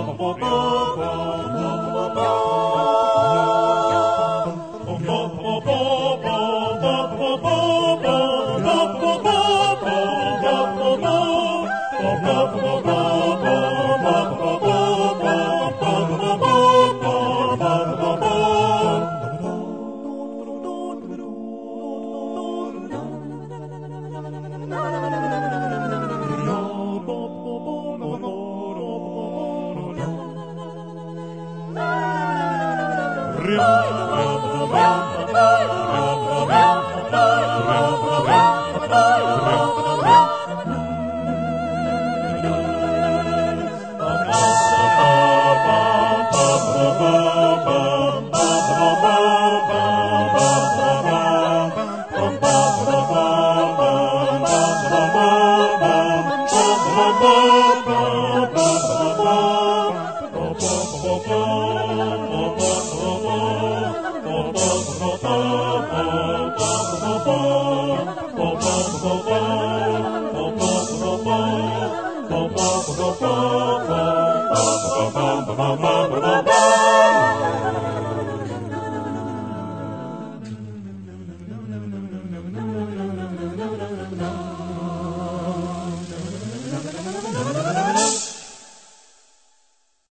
Ba ba ba ba ba ba ba ba ba.